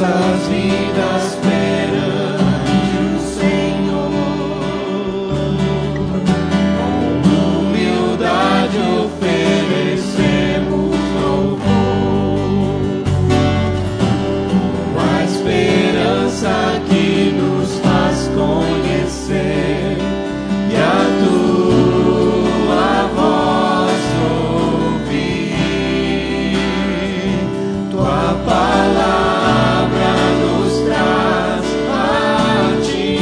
nossas vidas perante o Senhor. Com humildade oferecemos louvor, com a esperança que nos faz conhecer e a tua voz ouvir. Tua palavra nos traz a ti.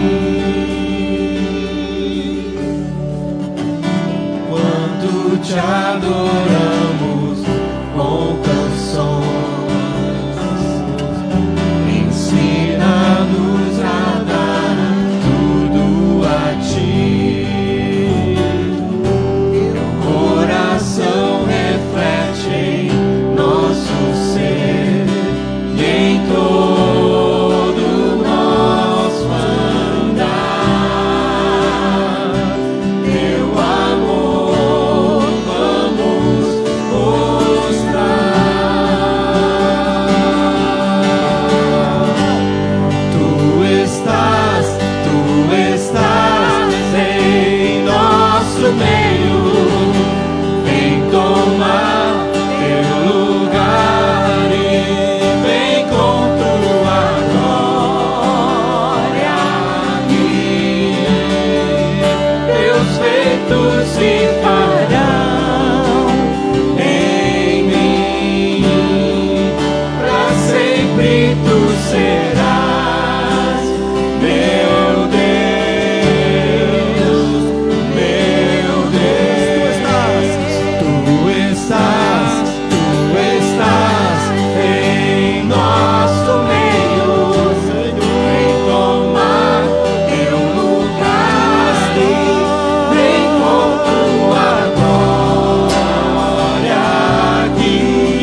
Enquanto te adoramos com canções, ensina-nos a dar tudo a ti. Teu coração reflete em nosso ser e em todo nosso andar. Teu amor vamos mostrar. Tu estás em nosso meio. Vem tomar teu lugar e vem com tua glória aqui. Teus feitos se farão em mim, pra sempre tu serás meu Deus, meu Deus. Tu estás em nosso meio. Vem tomar teu lugar e vem com tua glória aqui.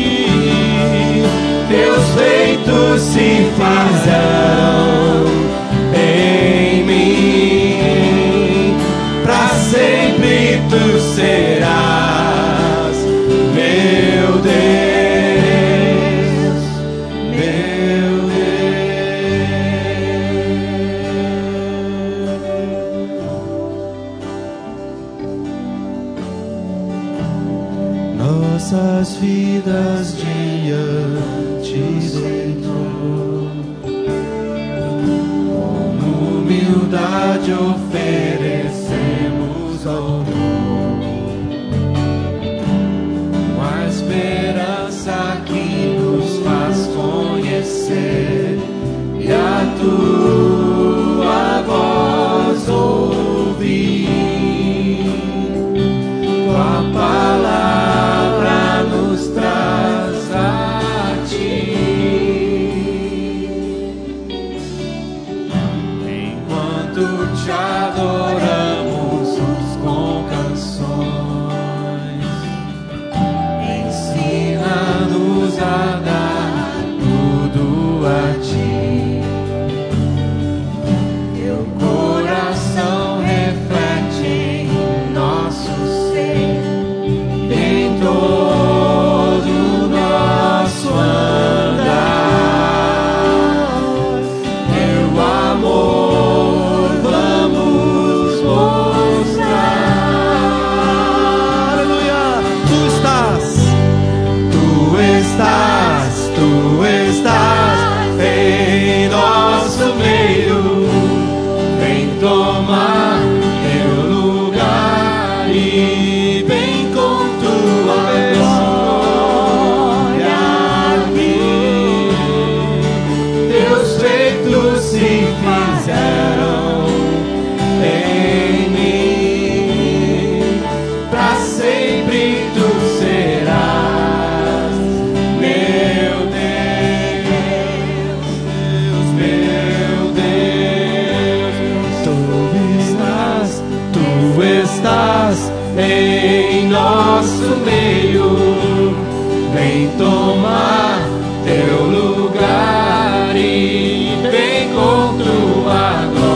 Teus feitos se farão em mim, pra sempre tu serás meu Deus, meu Deus. Nossas vidas diante do Senhor, com humildade oferecemos louvor, com a esperança que nos faz conhecer e a tua voz ouvir. Tua palavra nos traz a ti. Enquanto te adoramos com canções, ensina-nos a dar tudo a ti. Teu coração reflete em nosso ser, em todo nosso andar. Teu amor vamos mostrar. Aleluia! Tu estás em nosso meio. Vem tomar teu lugar e vem com tua glória aqui. Teus feitos se fizeram em mim, pra sempre tu serás meu Deus, meu Deus. Tu estás em nosso meio. Vem tomar teu lugar e vem com tua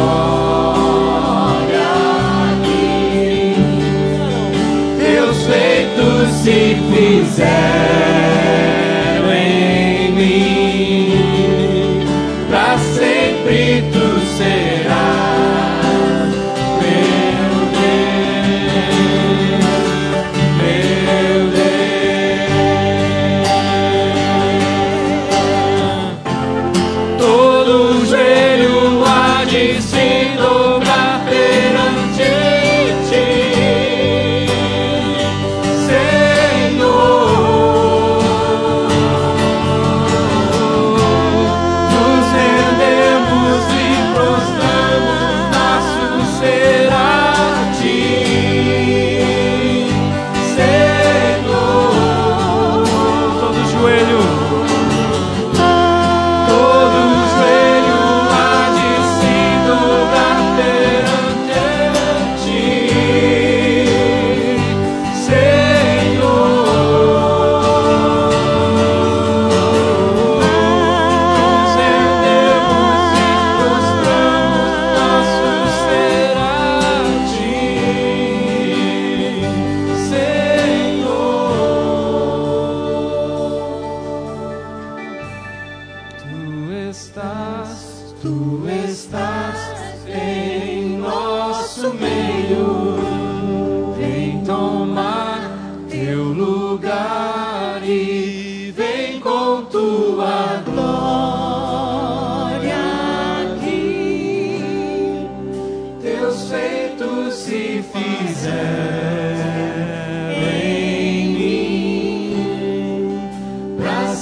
glória aqui. Teus feitos se fizeram em mim,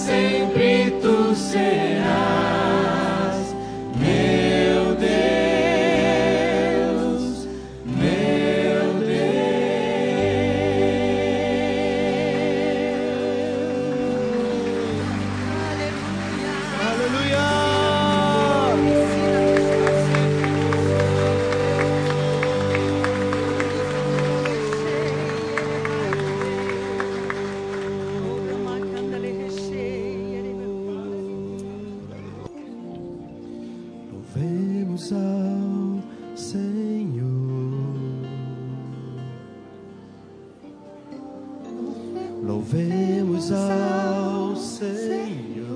sempre tu serás, meu Deus, meu Deus. Aleluia! Louvemos ao Senhor, louvemos ao Senhor,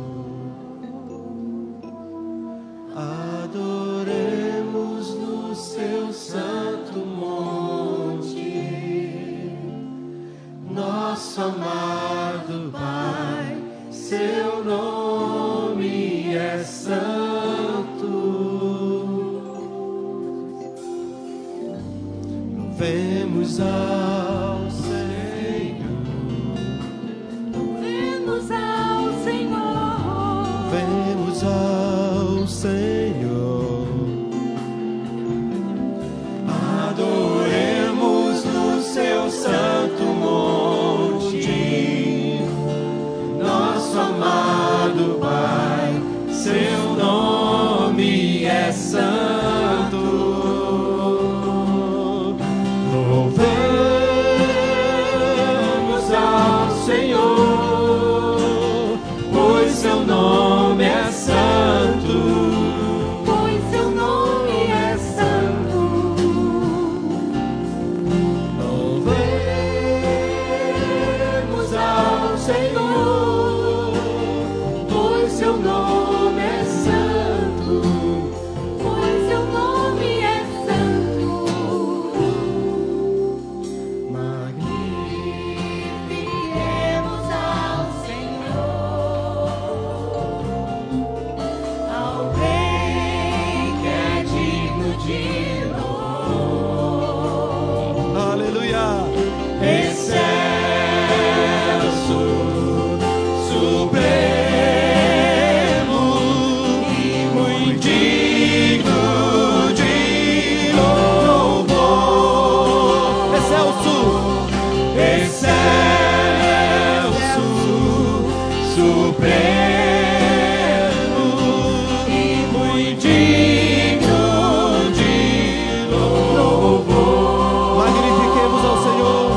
adoremos no seu santo monte, nosso amado Pai, seu nome é santo. Louvemos ao Senhor, Louvemos ao Senhor, louvemos ao Senhor, Adoremos no seu santo monte, nosso amado Pai, seu nome é santo. Louvemos ao Senhor, pois seu nome é santo. pois seu nome é santo. Louvemos ao Senhor, pois seu nome é santo. Pois seu nome é santo. Magnifiquemos ao Senhor, ao Rei que é digno de louvor. aleluia! Excelso, supremo e muito digno de louvor. Excelso, Excelso, supremo e muito digno de louvor. magnifiquemos ao Senhor,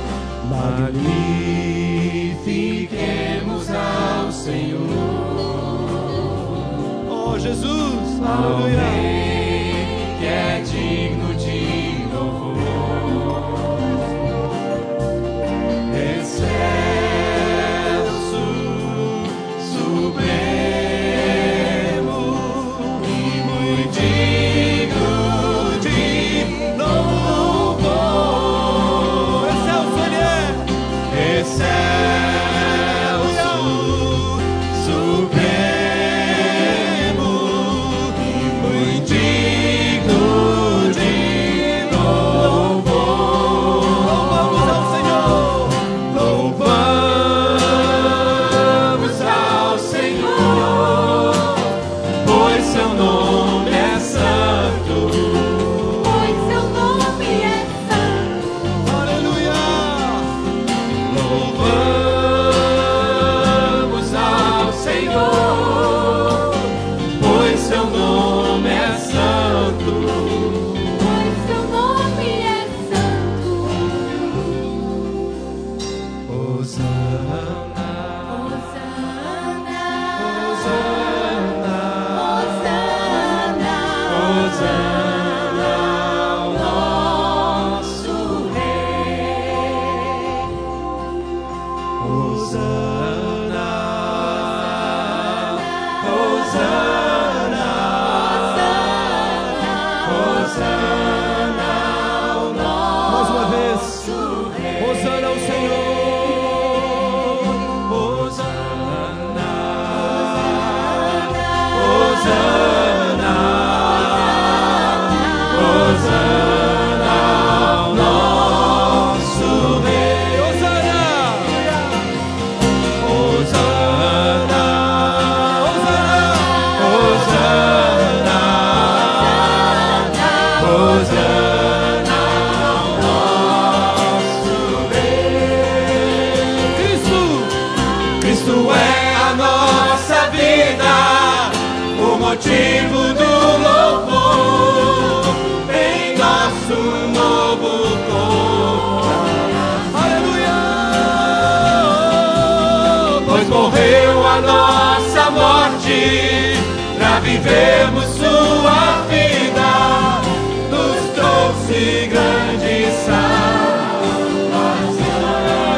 Magnifiquemos ao Senhor, oh Jesus, ao aleluia! Rei que é digno de louvor. Excelso, supremo e muito digno de louvor. Excelso Ele é! Excelso, supremo e muito motivo do louvor em nosso novo corpo. Aleluia! Pois morreu a nossa morte pra vivermos sua vida, nos trouxe grande salvação.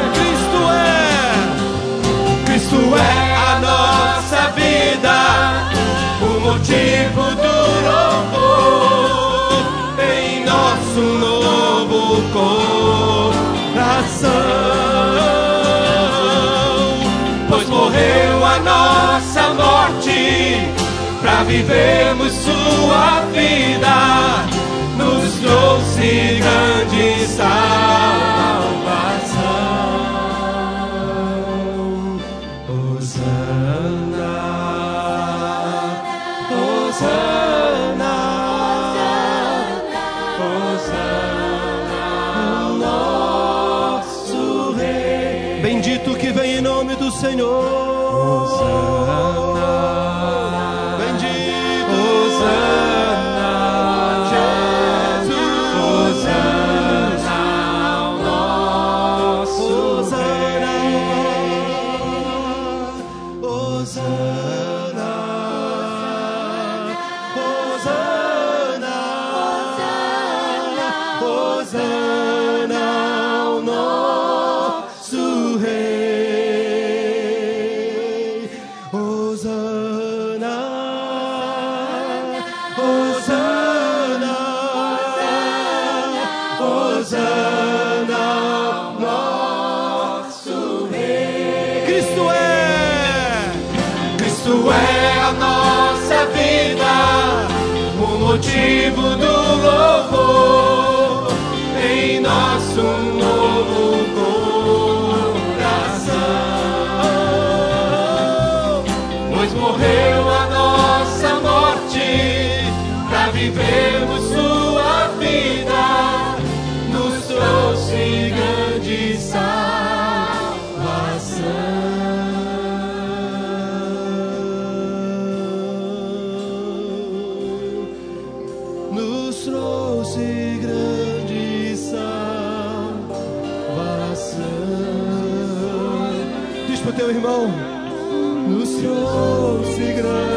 Cristo é a nossa vida, o motivo do louvor em nosso novo coração. Pois morreu a nossa morte pra vivermos sua vida, nos trouxe grande salvação. Hosana, Hosana, Hosana, nosso Rei. Bendito que vem em nome do Senhor. Bendito. Hosana, Jesus. Hosana, nosso Rei. Hosana, Hosana, Hosana, ao nosso Rei. Hosana, Hosana, Hosana, ao nosso Rei. Cristo é a nossa vida, o motivo do louvor em nosso novo coração. Pois morreu a nossa morte pra vivermos sua vida, nos trouxe grande salvação. nos trouxe grande salvação. Diz pro teu irmão, nos trouxe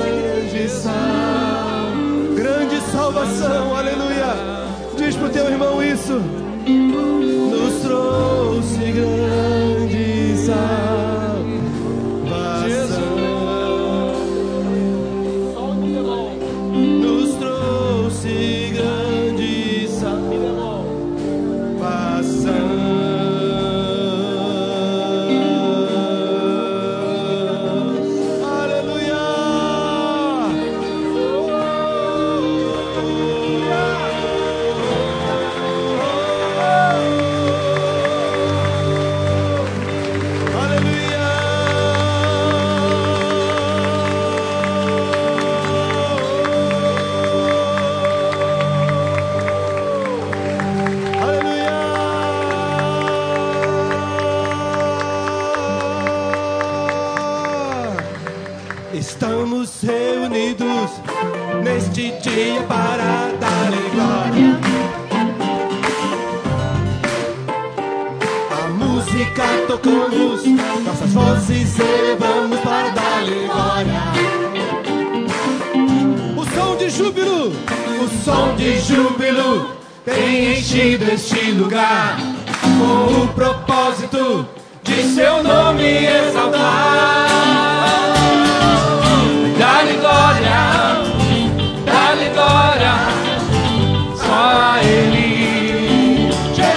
grande salvação, aleluia. Diz pro teu irmão isso, nos trouxe grande salvação. Nos trouxe grande salvação. Aleluia! Estamos reunidos neste dia para dar-lhe glória. A música tocamos, nossas vozes elevamos para dar-lhe glória. O som de júbilo tem enchido este lugar, com o propósito de seu nome exaltar. Dá-lhe glória, só a Ele,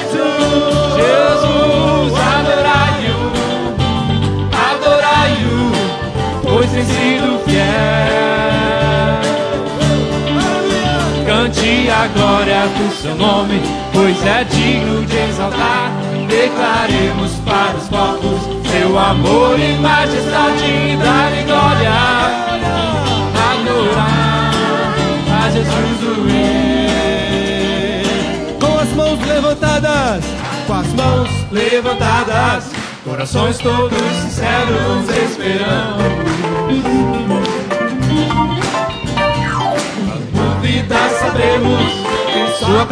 Jesus, adorai-o, pois tem sido fiel. Cante a glória do seu nome, pois é digno de exaltar. Declaremos para os povos seu amor e majestade. Dá-lhe glória, adorar a Jesus o Rei. Com as mãos levantadas, corações todos sinceros esperando.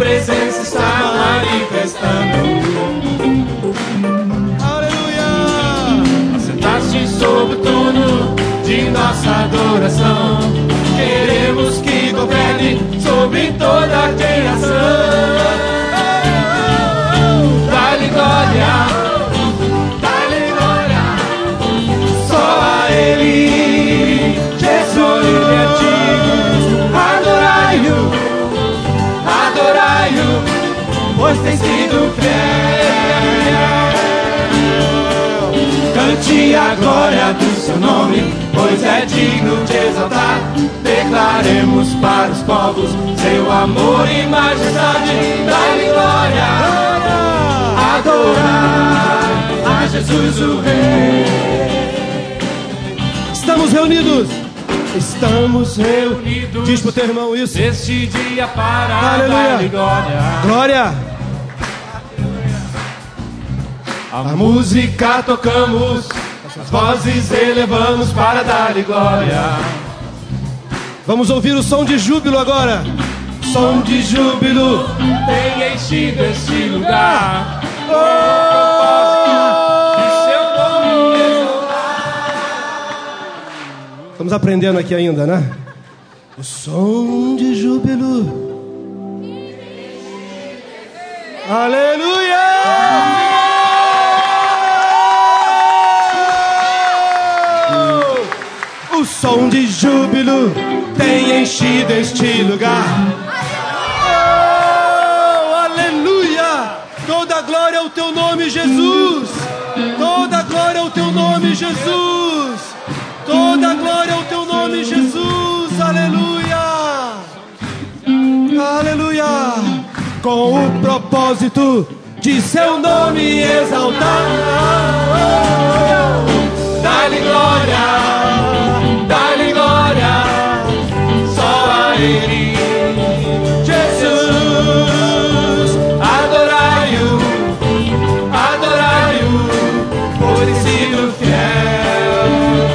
presença está manifestando. Aleluia! Assentaste sobre o trono de nossa adoração. Queremos que governe sobre toda a criação. Dá-lhe glória, dá-lhe glória, só a Ele, Jesus é digno. Adorai-o, adorai-o, pois tem sido fiel. Cante a glória do seu nome, pois é digno de exaltar. Declaremos para os povos seu amor e majestade. Dá-lhe glória, adorai a Jesus o Rei. Estamos reunidos. Estamos reunidos. Diz pro teu irmão isso. Este dia para Aleluia. dar-lhe glória. Glória. A música tocamos, as vozes elevamos para dar-lhe glória. Vamos ouvir o som de júbilo agora. Som de júbilo. Tem enchido este lugar. Estamos aprendendo aqui ainda, né? O som de júbilo. Aleluia! O som de júbilo tem enchido este lugar. Oh, aleluia! Toda glória ao teu nome, Jesus. Toda glória ao teu nome, Jesus. Toda glória ao teu nome, Jesus. Aleluia! Aleluia! Com o propósito de seu nome exaltar. Dá-lhe glória, dá-lhe glória, só a Ele, Jesus. Adorai-o, adorai-o, por ter sido fiel.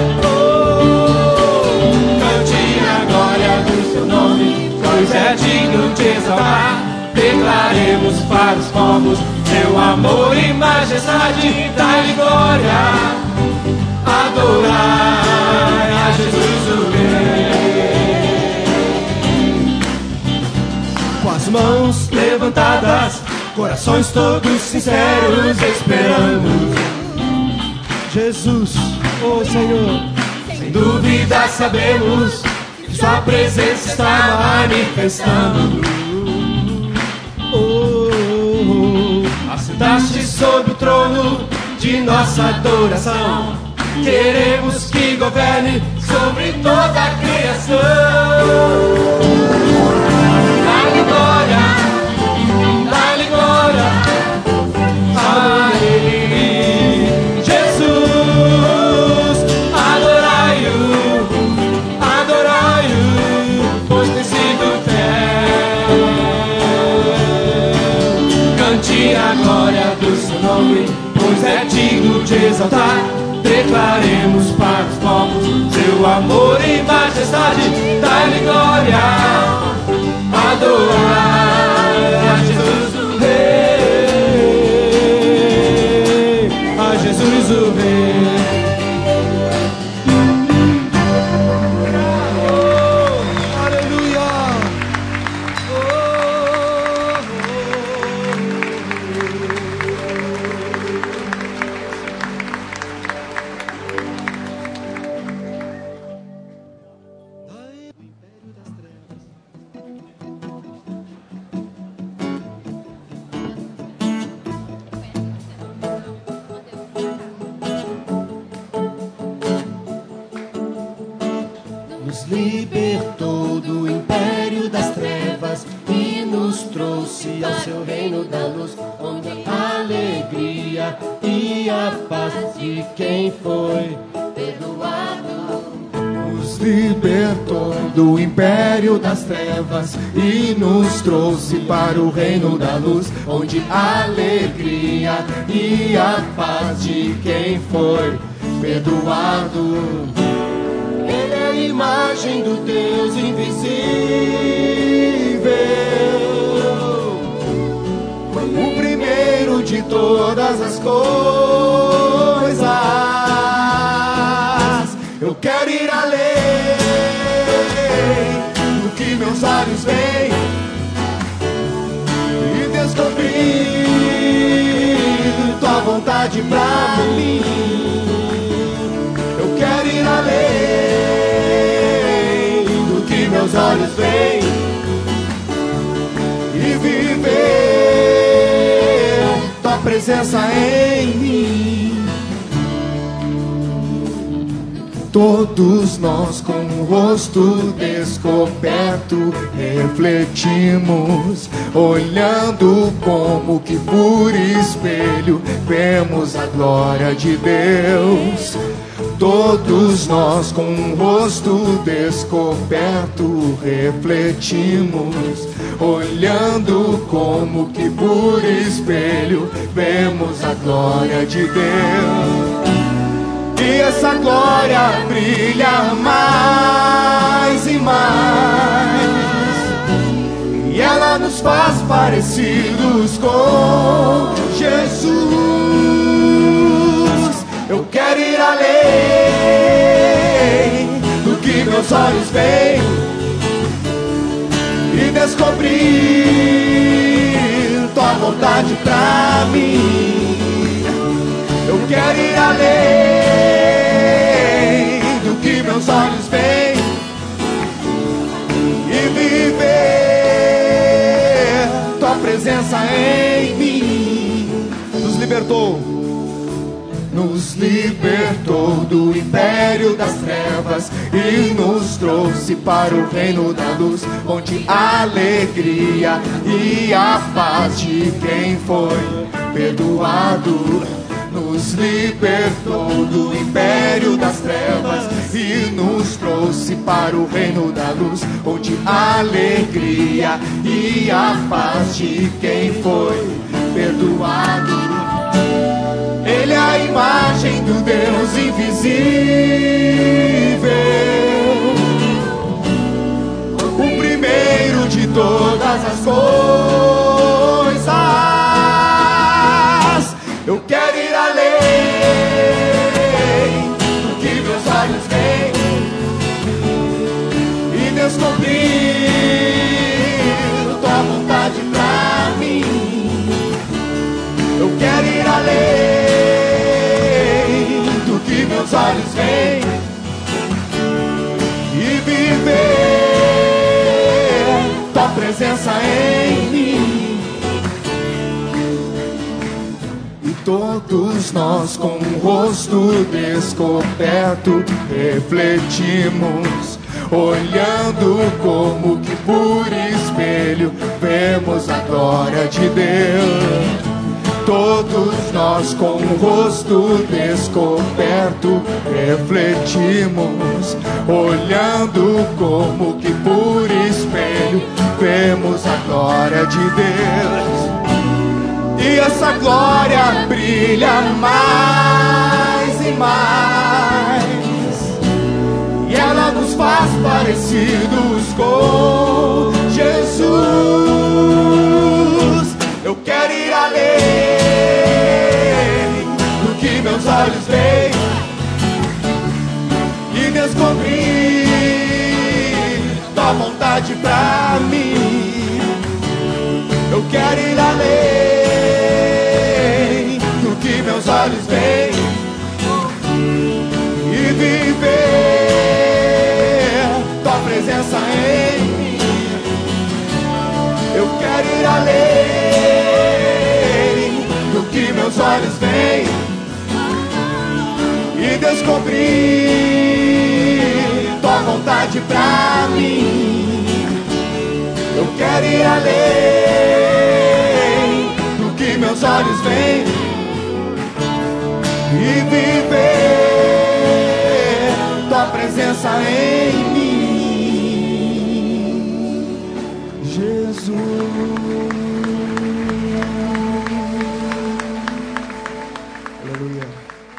Cante a glória do seu nome, pois é digno de exaltar. Declaremos para os povos seu amor e majestade. Dá-lhe glória, adorai a Jesus o Rei. Com as mãos levantadas, corações todos sinceros, esperando Jesus, oh Senhor. Sem dúvida sabemos que sua presença está manifestando. Assentaste sobre o trono de nossa adoração. Queremos que governe sobre toda a criação. Dá-lhe glória, dá-lhe glória a Ele, Jesus. Adorai-o, adorai-o, pois tem sido fiel. Cante a glória do seu nome, pois é digno de exaltar. Declaremos para os povos seu amor e majestade. Dá-lhe glória, adorai a Jesus o Rei, A Jesus o Rei. Oh, aleluia. Nos libertou do império das trevas e nos trouxe ao seu reino da luz, onde a alegria e a paz de quem foi perdoado. Nos libertou do império das trevas e nos trouxe para o reino da luz, onde a alegria e a paz de quem foi perdoado. Ele é a imagem do Deus invisível, todas as coisas. Eu quero ir além do que meus olhos veem e descobrir tua vontade pra mim. Eu quero ir além do que meus olhos veem e viver tua presença em mim. Todos nós com o rosto descoberto refletimos, olhando como que por espelho vemos a glória de Deus. Todos nós com o rosto descoberto refletimos, olhando como que por espelho vemos a glória de Deus. E essa glória brilha mais e mais, e ela nos faz parecidos com Jesus. Eu quero ir além do que meus olhos veem e descobrir tua vontade pra mim. Eu quero ir além do que meus olhos veem e viver tua presença em mim. Nos libertou do império das trevas e nos trouxe para o reino da luz, onde a alegria e a paz de quem foi perdoado. Nos libertou do império das trevas e nos trouxe para o reino da luz, onde a alegria e a paz de quem foi perdoado. Ele é a imagem do Deus invisível, o primeiro de todas as coisas. Eu quero ir além do que meus olhos veem e descobrir tua vontade pra mim. Eu quero ir além do que meus olhos veem e viver tua presença em mim. Todos nós com o rosto descoberto refletimos, olhando como que por espelho vemos a glória de Deus. Todos nós com o rosto descoberto refletimos, olhando como que por espelho vemos a glória de Deus. E essa glória brilha mais e mais, e ela nos faz parecidos com Jesus. Eu quero ir além do que meus olhos veem e descobrir tua vontade pra mim. Eu quero ir além do que meus olhos veem e viver tua presença em mim. Eu quero ir além do que meus olhos veem e descobrir tua vontade pra mim. Eu quero ir além do que meus olhos veem e viver tua presença em mim, Jesus. Aleluia.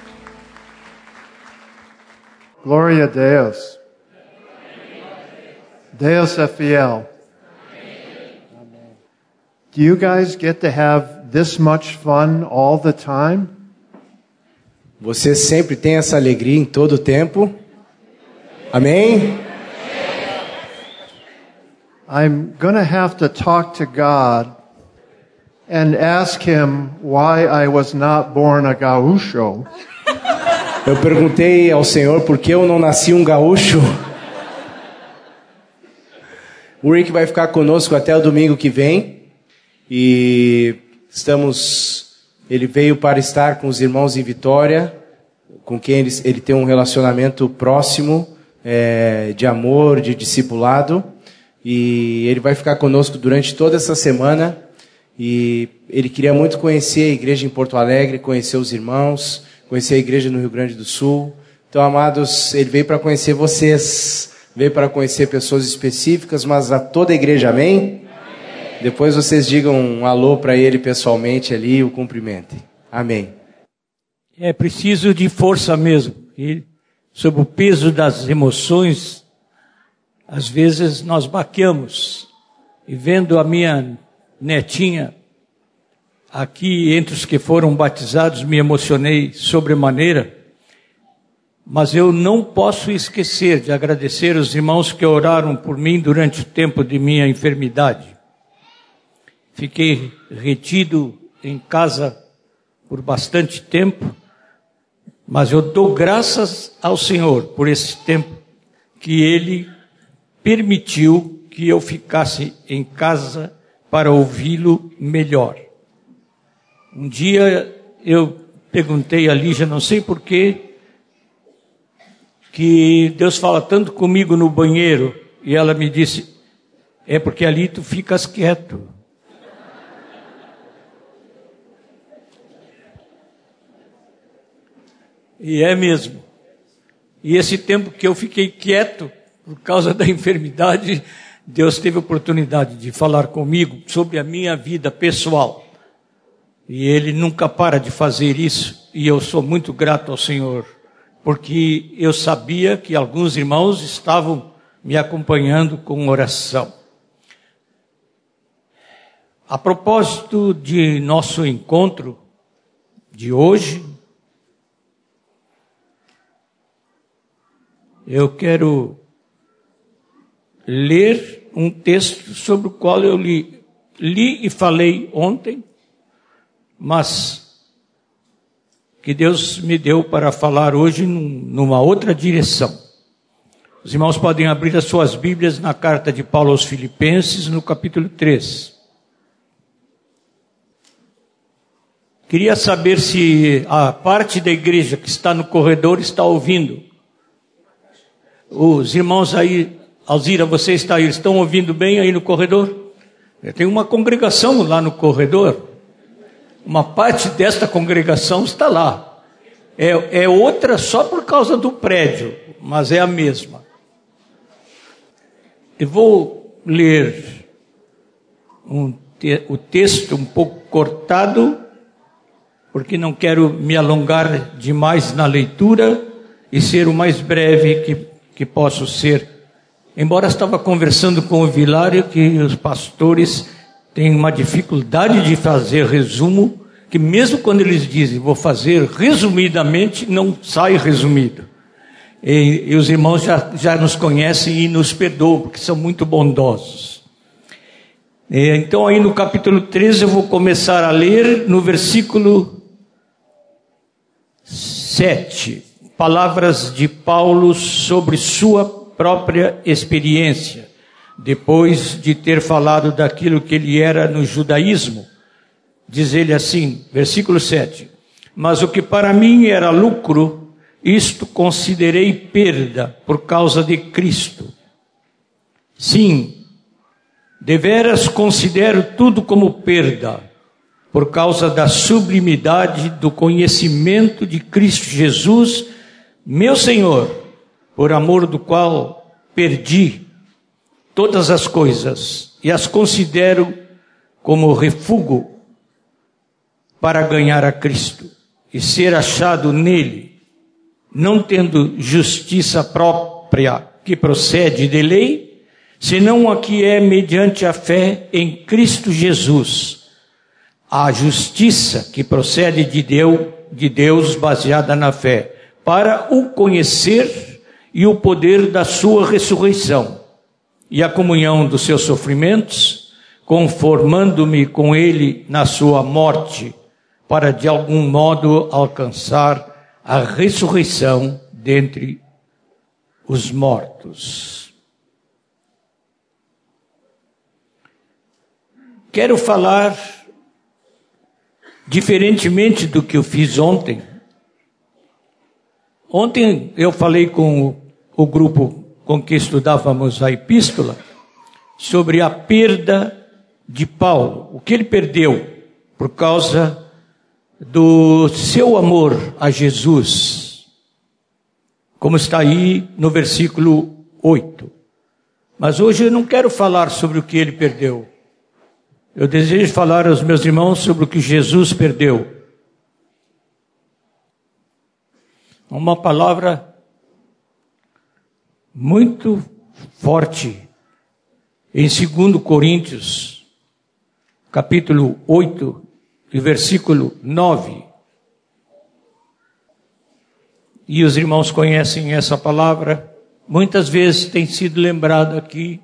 Glória a Deus. Deus é fiel. Do you guys get to have this much fun all the time? Você sempre tem essa alegria em todo o tempo? Amém? I'm going to have to talk to God and ask him why I was not born a gaúcho. Eu perguntei ao Senhor por que eu não nasci um gaúcho. O Rick vai ficar conosco até o domingo que vem. E ele veio para estar com os irmãos em Vitória, com quem ele tem um relacionamento próximo, de amor, de discipulado. E ele vai ficar conosco durante toda essa semana. E ele queria muito conhecer a igreja em Porto Alegre, conhecer os irmãos, conhecer a igreja no Rio Grande do Sul. Então, amados, ele veio para conhecer vocês, veio para conhecer pessoas específicas, mas a toda a igreja, amém? Amém. Depois vocês digam um alô para ele pessoalmente ali e o cumprimentem. Amém. É preciso de força mesmo. E sob o peso das emoções, às vezes nós baqueamos. E vendo a minha netinha aqui entre os que foram batizados, me emocionei sobremaneira. Mas eu não posso esquecer de agradecer os irmãos que oraram por mim durante o tempo de minha enfermidade. Fiquei retido em casa por bastante tempo, mas eu dou graças ao Senhor por esse tempo que Ele permitiu que eu ficasse em casa para ouvi-lo melhor. Um dia eu perguntei a Lígia, não sei porquê, que Deus fala tanto comigo no banheiro, e ela me disse, é porque ali tu ficas quieto. E é mesmo. E esse tempo que eu fiquei quieto, por causa da enfermidade, Deus teve a oportunidade de falar comigo sobre a minha vida pessoal. E Ele nunca para de fazer isso, e eu sou muito grato ao Senhor, porque eu sabia que alguns irmãos estavam me acompanhando com oração. A propósito de nosso encontro de hoje, eu quero ler um texto sobre o qual eu li e falei ontem, mas que Deus me deu para falar hoje numa outra direção. Os irmãos podem abrir as suas Bíblias na carta de Paulo aos Filipenses, no capítulo 3. Queria saber se a parte da igreja que está no corredor está ouvindo. Os irmãos aí, Alzira, você está aí, estão ouvindo bem aí no corredor? Tem uma congregação lá no corredor. Uma parte desta congregação está lá. É outra só por causa do prédio, mas é a mesma. Eu vou ler o texto um pouco cortado, porque não quero me alongar demais na leitura e ser o mais breve que posso ser. Embora estava conversando com o Vilário que os pastores têm uma dificuldade de fazer resumo, que mesmo quando eles dizem, vou fazer resumidamente, não sai resumido. E os irmãos já nos conhecem e nos perdoam, porque são muito bondosos. Então aí no capítulo 13 eu vou começar a ler no versículo 7. Palavras de Paulo sobre sua própria experiência, depois de ter falado daquilo que ele era no judaísmo. Diz ele assim, versículo 7. Mas o que para mim era lucro, isto considerei perda por causa de Cristo. Sim, deveras considero tudo como perda, por causa da sublimidade do conhecimento de Cristo Jesus, meu Senhor, por amor do qual perdi todas as coisas e as considero como refúgio para ganhar a Cristo e ser achado nele, não tendo justiça própria que procede de lei, senão a que é mediante a fé em Cristo Jesus, a justiça que procede de Deus baseada na fé, para o conhecer e o poder da sua ressurreição e a comunhão dos seus sofrimentos, conformando-me com ele na sua morte, para de algum modo alcançar a ressurreição dentre os mortos. Quero falar, diferentemente do que eu fiz ontem. Ontem eu falei com o grupo com que estudávamos a epístola sobre a perda de Paulo, o que ele perdeu por causa do seu amor a Jesus, como está aí no versículo 8. Mas hoje eu não quero falar sobre o que ele perdeu. Eu desejo falar aos meus irmãos sobre o que Jesus perdeu. Uma palavra muito forte em 2 Coríntios, capítulo 8, e versículo 9. E os irmãos conhecem essa palavra, muitas vezes tem sido lembrada aqui.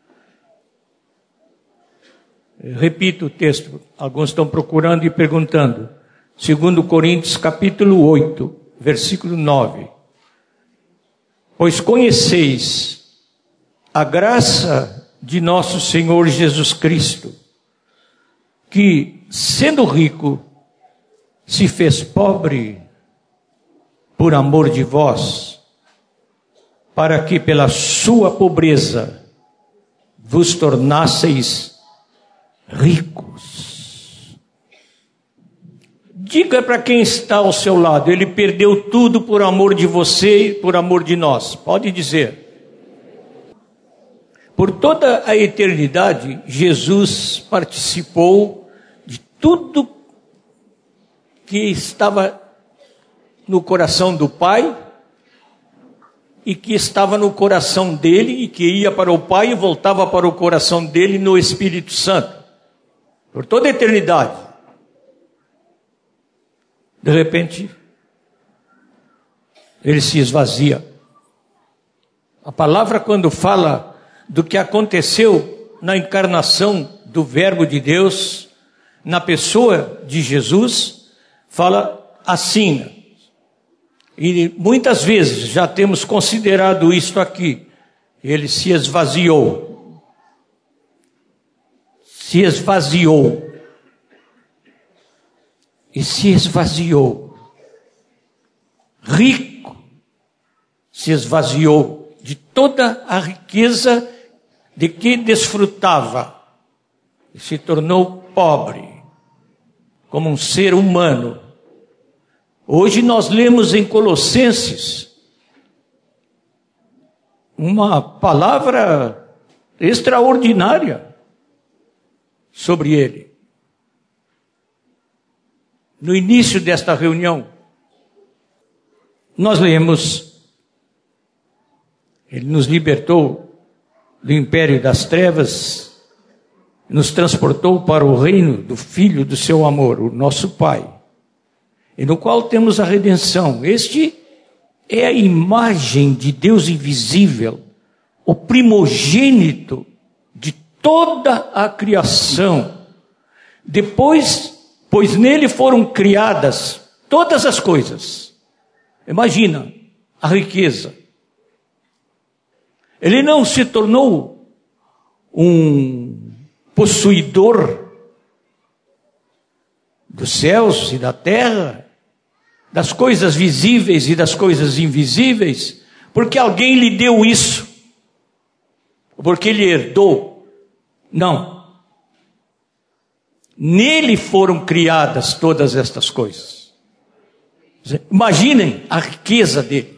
Eu repito o texto, alguns estão procurando e perguntando. 2 Coríntios capítulo 8, versículo 9. Pois conheceis a graça de nosso Senhor Jesus Cristo, que, sendo rico, se fez pobre por amor de vós, para que pela sua pobreza vos tornasseis ricos. Diga para quem está ao seu lado, ele perdeu tudo por amor de você e por amor de nós. Pode dizer. Por toda a eternidade, Jesus participou de tudo que estava no coração do Pai e que estava no coração dele e que ia para o Pai e voltava para o coração dele no Espírito Santo. Por toda a eternidade. De repente, ele se esvazia. A palavra, quando fala do que aconteceu na encarnação do Verbo de Deus, na pessoa de Jesus, fala assim. E muitas vezes já temos considerado isto aqui. Ele se esvaziou. Se esvaziou. E se esvaziou. Rico. Se esvaziou de toda a riqueza de que desfrutava. E se tornou pobre. Como um ser humano. Hoje nós lemos em Colossenses uma palavra extraordinária sobre ele. No início desta reunião, nós lemos, ele nos libertou do império das trevas, nos transportou para o reino do Filho do seu amor, o nosso Pai, e no qual temos a redenção. Este é a imagem de Deus invisível, o primogênito de toda a criação. Depois, pois nele foram criadas todas as coisas. Imagina a riqueza. Ele não se tornou um possuidor dos céus e da terra, das coisas visíveis e das coisas invisíveis, porque alguém lhe deu isso, porque ele herdou. Não. Nele foram criadas todas estas coisas. Imaginem a riqueza dele.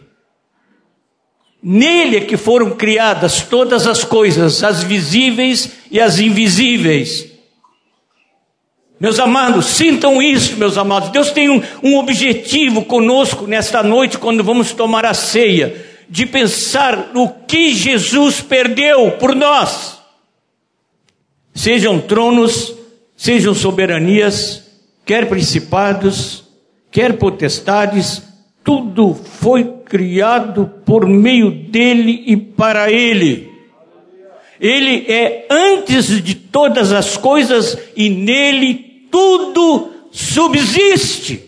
Nele é que foram criadas todas as coisas, as visíveis e as invisíveis. Meus amados, sintam isso, meus amados. Deus tem um objetivo conosco nesta noite, quando vamos tomar a ceia, de pensar no que Jesus perdeu por nós. Sejam tronos, sejam soberanias, quer principados, quer potestades, tudo foi criado por meio dele e para ele. Ele é antes de todas as coisas e nele tudo subsiste.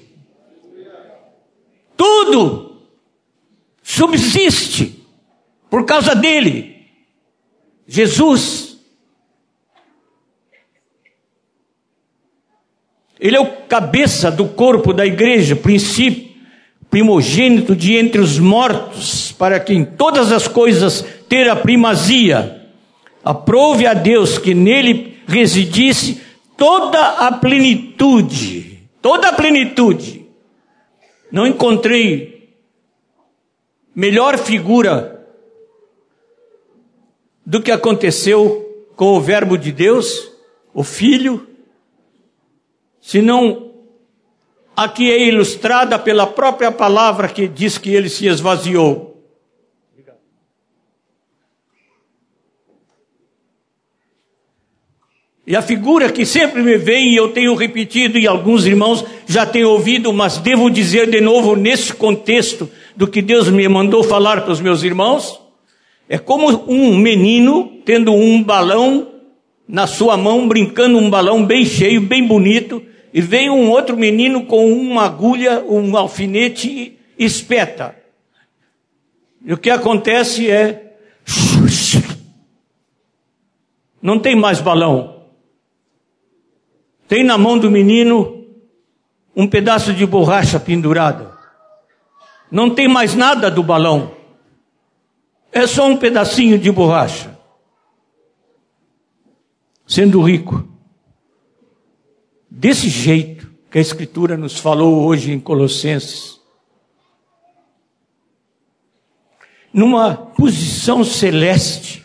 Tudo subsiste por causa dele. Jesus, ele é o cabeça do corpo da igreja, primogênito de entre os mortos, para que em todas as coisas ter a primazia. Aprove a Deus que nele residisse toda a plenitude. Toda a plenitude. Não encontrei melhor figura do que aconteceu com o Verbo de Deus, o Filho, senão aqui é ilustrada pela própria palavra que diz que ele se esvaziou. E a figura que sempre me vem, e eu tenho repetido, e alguns irmãos já têm ouvido, mas devo dizer de novo nesse contexto do que Deus me mandou falar para os meus irmãos, é como um menino tendo um balão na sua mão, brincando um balão bem cheio, bem bonito, e vem um outro menino com uma agulha, um alfinete e espeta. E o que acontece é, não tem mais balão. Tem na mão do menino um pedaço de borracha pendurado. Não tem mais nada do balão. É só um pedacinho de borracha. Sendo rico. Desse jeito que a Escritura nos falou hoje em Colossenses. Numa posição celeste.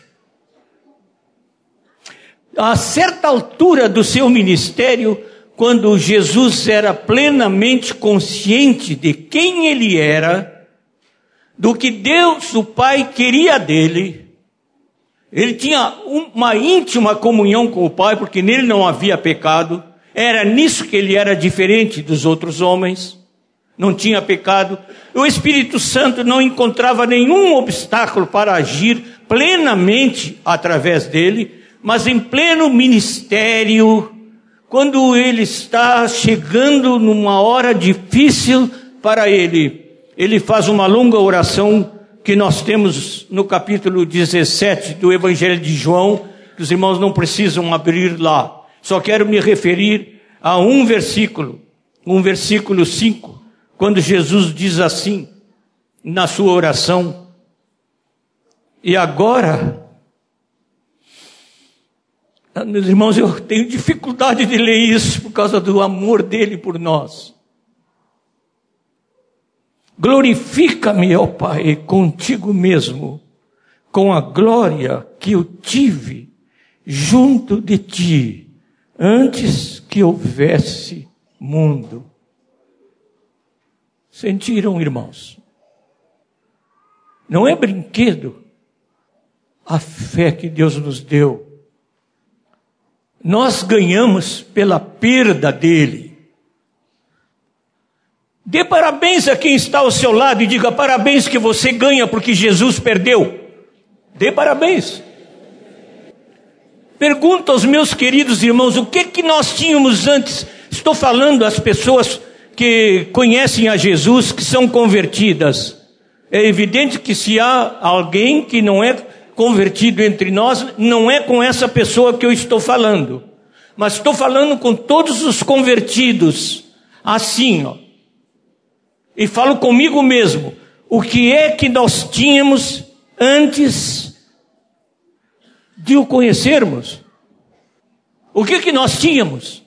A certa altura do seu ministério, quando Jesus era plenamente consciente de quem ele era, do que Deus, o Pai, queria dele, ele tinha uma íntima comunhão com o Pai, porque nele não havia pecado, era nisso que ele era diferente dos outros homens, não tinha pecado, o Espírito Santo não encontrava nenhum obstáculo para agir plenamente através dele, mas em pleno ministério, quando ele está chegando numa hora difícil para ele, ele faz uma longa oração que nós temos no capítulo 17 do Evangelho de João, que os irmãos não precisam abrir lá. Só quero me referir a um versículo 5, quando Jesus diz assim, na sua oração, e agora, meus irmãos, eu tenho dificuldade de ler isso por causa do amor dele por nós. Glorifica-me, ó Pai, contigo mesmo, com a glória que eu tive junto de ti, antes que houvesse mundo. Sentiram, irmãos? Não é brinquedo a fé que Deus nos deu. Nós ganhamos pela perda dele. Dê parabéns a quem está ao seu lado e diga parabéns que você ganha porque Jesus perdeu. Dê parabéns. Pergunto aos meus queridos irmãos, o que nós tínhamos antes? Estou falando às pessoas que conhecem a Jesus, que são convertidas. É evidente que se há alguém que não é convertido entre nós, não é com essa pessoa que eu estou falando, mas estou falando com todos os convertidos, assim, ó, e falo comigo mesmo, o que é que nós tínhamos antes de o conhecermos? O que nós tínhamos?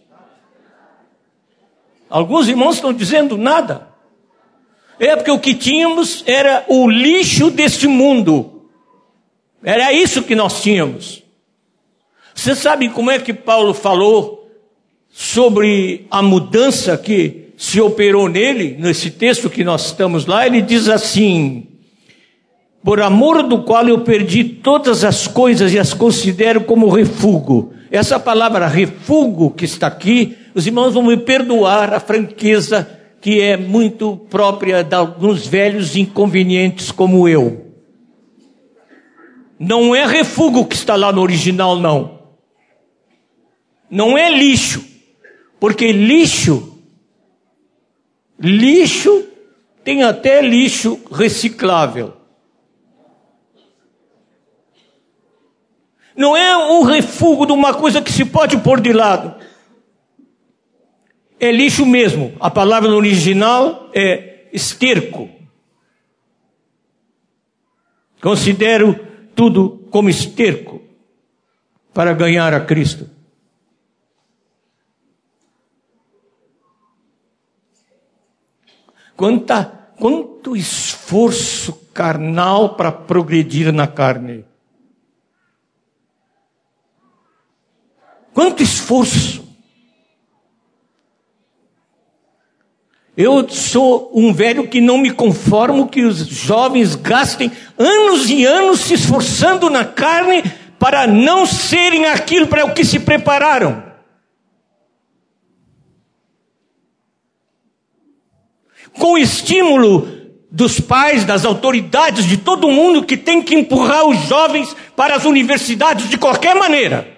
Alguns irmãos estão dizendo nada. É porque o que tínhamos era o lixo deste mundo. Era isso que nós tínhamos. Você sabe como é que Paulo falou sobre a mudança que se operou nele, nesse texto que nós estamos lá? Ele diz assim, por amor do qual eu perdi todas as coisas e as considero como refúgio. Essa palavra refúgio que está aqui, Os irmãos vão me perdoar a franqueza que é muito própria de alguns velhos inconvenientes como eu. Não é refúgio que está lá no original, não. Não é lixo. Porque lixo tem até lixo reciclável. Não é um refúgio de uma coisa que se pode pôr de lado. É lixo mesmo. A palavra no original é esterco. Considero tudo como esterco para ganhar a Cristo. Quanto esforço carnal para progredir na carne. Quanto esforço. Eu sou um velho que não me conformo que os jovens gastem anos e anos se esforçando na carne para não serem aquilo para o que se prepararam. Com o estímulo dos pais, das autoridades, de todo mundo que tem que empurrar os jovens para as universidades de qualquer maneira.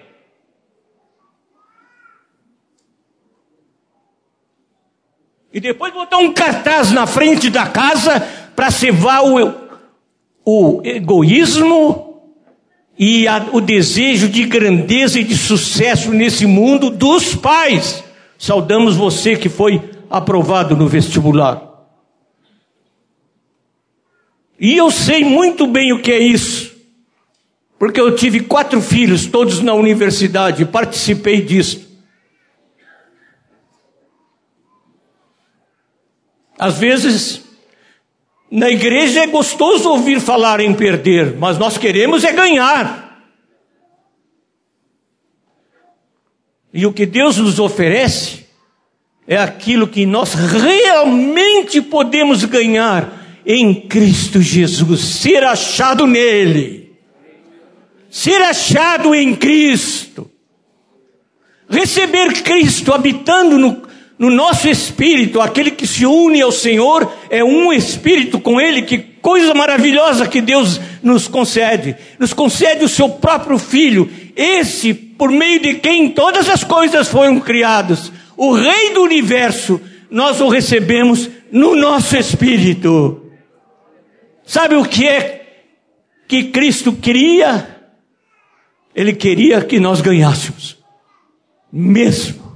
E depois botar um cartaz na frente da casa para cevar o egoísmo e o desejo de grandeza e de sucesso nesse mundo dos pais. Saudamos você que foi aprovado no vestibular. E eu sei muito bem o que é isso. Porque eu tive 4 filhos, todos na universidade, e participei disso. Às vezes, na igreja é gostoso ouvir falar em perder, mas nós queremos é ganhar. E o que Deus nos oferece é aquilo que nós realmente podemos ganhar em Cristo Jesus, ser achado nele, ser achado em Cristo, receber Cristo habitando no nosso espírito. Aquele que se une ao Senhor é um espírito com Ele. Que coisa maravilhosa que Deus nos concede o seu próprio Filho, esse por meio de quem todas as coisas foram criadas, o Rei do Universo. Nós o recebemos no nosso espírito. Sabe o que é que Cristo queria? Ele queria que nós ganhássemos mesmo.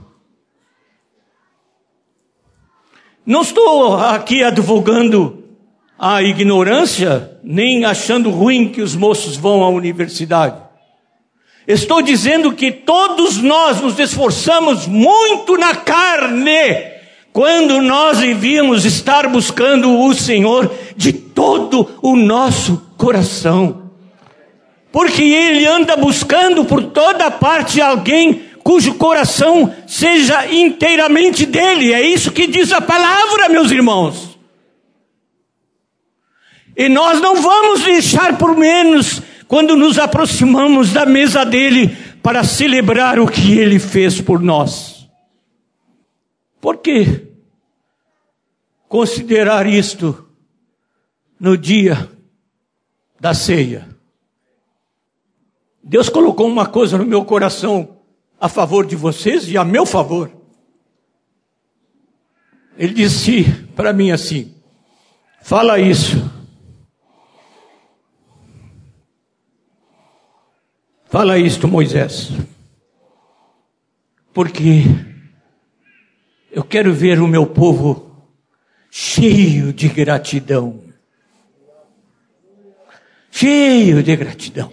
Não estou aqui advogando a ignorância, nem achando ruim que os moços vão à universidade. Estou dizendo que todos nós nos esforçamos muito na carne, quando nós devíamos estar buscando o Senhor de todo o nosso coração. Porque Ele anda buscando por toda parte alguém cujo coração seja inteiramente dele. É isso que diz a palavra, meus irmãos. E nós não vamos deixar por menos quando nos aproximamos da mesa dele para celebrar o que ele fez por nós. Por que considerar isto no dia da ceia? Deus colocou uma coisa no meu coração a favor de vocês e a meu favor. Ele disse para mim assim: fala isso. Fala isto, Moisés. Porque eu quero ver o meu povo cheio de gratidão. Cheio de gratidão.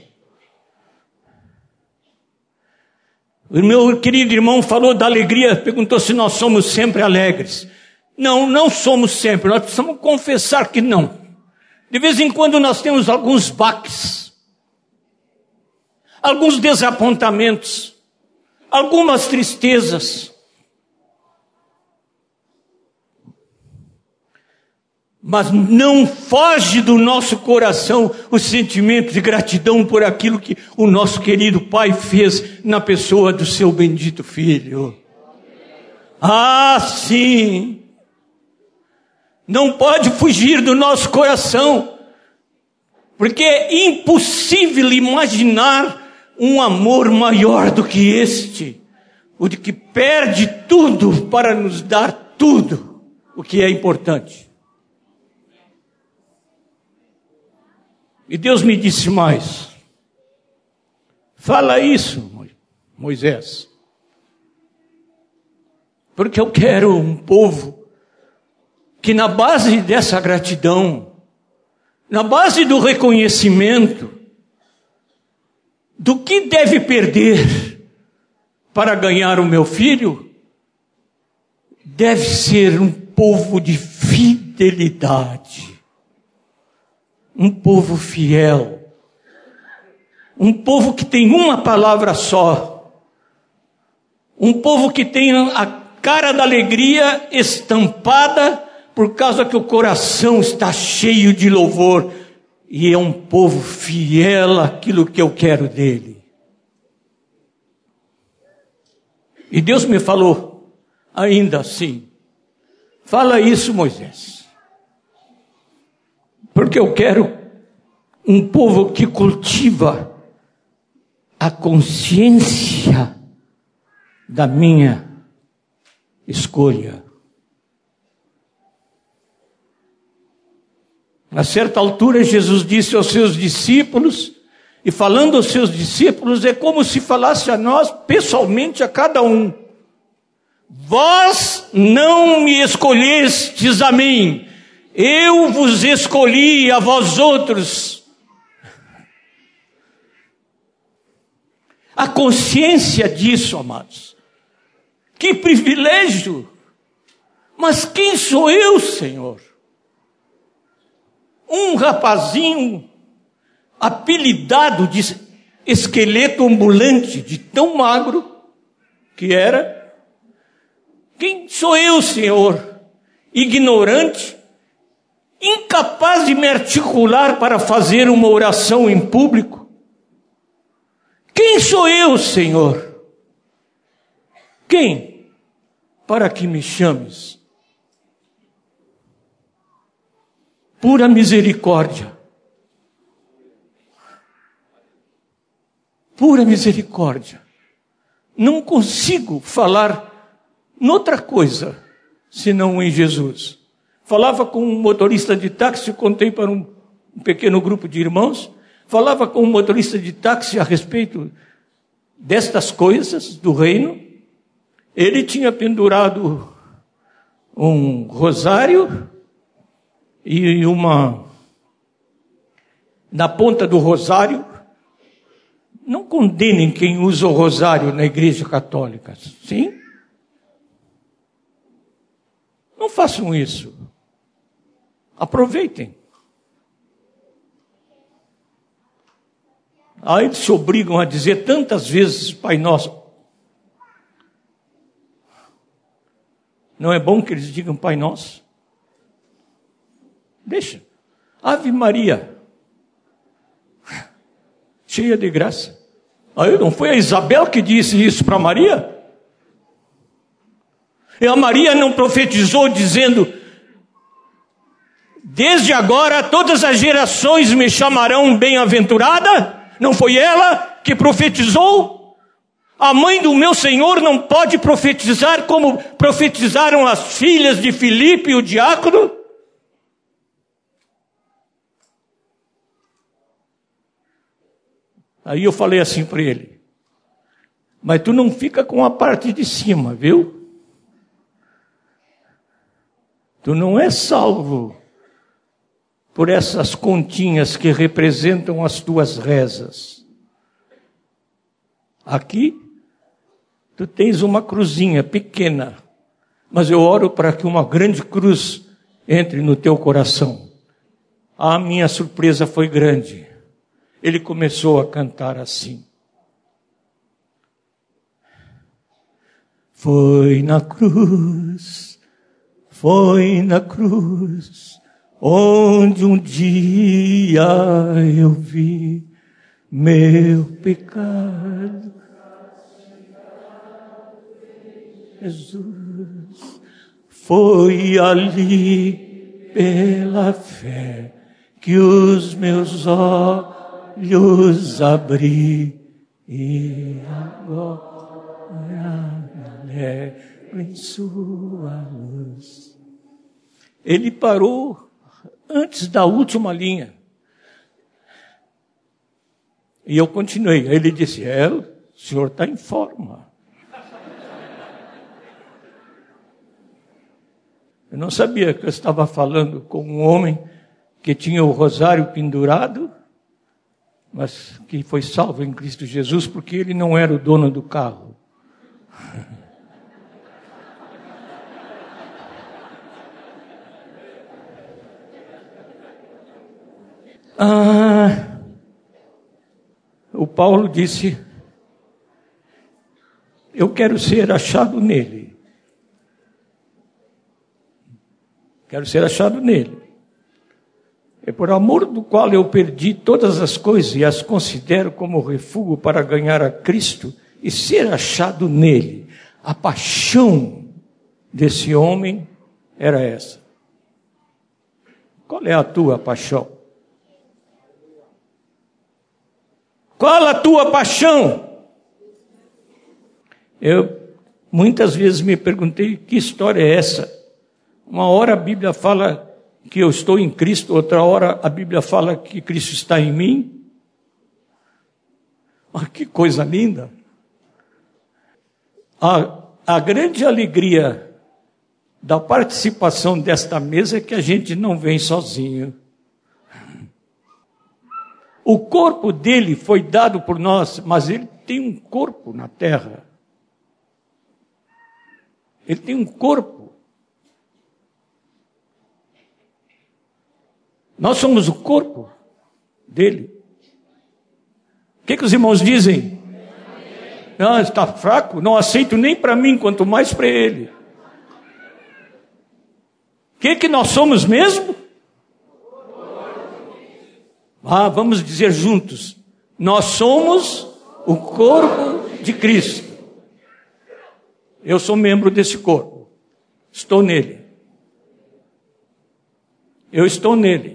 O meu querido irmão falou da alegria, perguntou se nós somos sempre alegres. Não, não somos sempre, nós precisamos confessar que não. De vez em quando nós temos alguns baques, alguns desapontamentos, algumas tristezas. Mas não foge do nosso coração o sentimento de gratidão por aquilo que o nosso querido Pai fez na pessoa do seu bendito Filho. Ah, sim! Não pode fugir do nosso coração, porque é impossível imaginar um amor maior do que este, o de que perde tudo para nos dar tudo, o que é importante. E Deus me disse mais: fala isso, Moisés, porque eu quero um povo que, na base dessa gratidão, na base do reconhecimento do que deve perder para ganhar o meu filho, deve ser um povo de fidelidade, um povo fiel, um povo que tem uma palavra só, um povo que tem a cara da alegria estampada por causa que o coração está cheio de louvor, e é um povo fiel àquilo que eu quero dele. E Deus me falou ainda assim: fala isso, Moisés, porque eu quero um povo que cultiva a consciência da minha escolha. A certa altura, Jesus disse aos seus discípulos, e falando aos seus discípulos, é como se falasse a nós, pessoalmente, a cada um: vós não me escolhestes a mim, eu vos escolhi a vós outros. A consciência disso, amados. Que privilégio! Mas quem sou eu, Senhor? Um rapazinho apelidado de esqueleto ambulante, de tão magro que era. Quem sou eu, Senhor? Ignorante, incapaz de me articular para fazer uma oração em público. Quem sou eu, Senhor? Quem? Para que me chames? Pura misericórdia. Pura misericórdia. Não consigo falar noutra coisa, senão em Jesus. Falava com um motorista de táxi, contei para um pequeno grupo de irmãos, falava com um motorista de táxi a respeito destas coisas do reino. Ele tinha pendurado um rosário e na ponta do rosário. Não condenem quem usa o rosário na igreja católica, sim? Não façam isso. Aproveitem. Aí eles se obrigam a dizer tantas vezes Pai Nosso. Não é bom que eles digam Pai Nosso? Deixa. Ave Maria, cheia de graça. Aí não foi a Isabel que disse isso para Maria? E a Maria não profetizou dizendo: desde agora todas as gerações me chamarão bem-aventurada? Não foi ela que profetizou? A mãe do meu Senhor não pode profetizar como profetizaram as filhas de Filipe, o diácono? Aí eu falei assim para ele: mas tu não fica com a parte de cima, viu? Tu não é salvo por essas continhas que representam as tuas rezas. Aqui, tu tens uma cruzinha pequena, mas eu oro para que uma grande cruz entre no teu coração. A minha surpresa foi grande. Ele começou a cantar assim: foi na cruz, onde um dia eu vi meu pecado. Jesus. Foi ali pela fé que os meus olhos abri e agora me alegro em sua luz. Ele parou antes da última linha. E eu continuei. Ele disse, o senhor está em forma. Eu não sabia que eu estava falando com um homem que tinha o rosário pendurado, mas que foi salvo em Cristo Jesus porque ele não era o dono do carro. O Paulo disse, eu quero ser achado nele. Quero ser achado nele. É por amor do qual eu perdi todas as coisas e as considero como refúgio para ganhar a Cristo e ser achado nele. A paixão desse homem era essa. Qual é a tua paixão? Qual a tua paixão? Eu muitas vezes me perguntei, que história é essa? Uma hora a Bíblia fala que eu estou em Cristo, outra hora a Bíblia fala que Cristo está em mim. Que coisa linda! A grande alegria da participação desta mesa é que a gente não vem sozinho. O corpo dele foi dado por nós, mas ele tem um corpo na terra. Ele tem um corpo. Nós somos o corpo dele. O que os irmãos dizem? Não, está fraco, não aceito nem para mim, quanto mais para ele. O que nós somos mesmo? Vamos dizer juntos. Nós somos o corpo de Cristo. Eu sou membro desse corpo. Estou nele. Eu estou nele.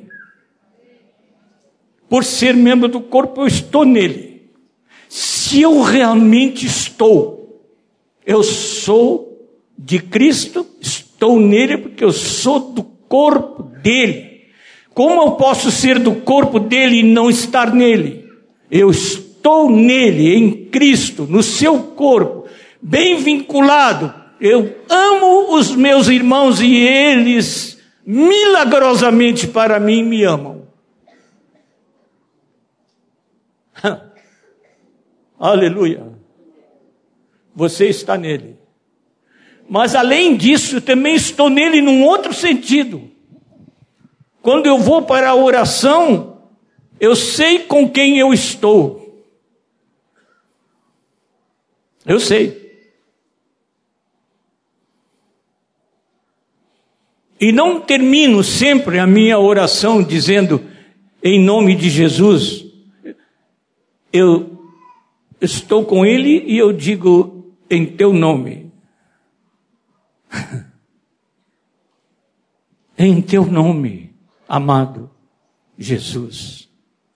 Por ser membro do corpo, eu estou nele. Se eu realmente estou, eu sou de Cristo, estou nele porque eu sou do corpo dele. Como eu posso ser do corpo dele e não estar nele? Eu estou nele, em Cristo, no seu corpo, bem vinculado. Eu amo os meus irmãos e eles, milagrosamente para mim, me amam. Aleluia. Você está nele. Mas além disso, eu também estou nele num outro sentido. Quando eu vou para a oração, eu sei com quem eu estou. Eu sei. E não termino sempre a minha oração dizendo, em nome de Jesus. Eu estou com ele e eu digo, em teu nome. Em teu nome, amado Jesus.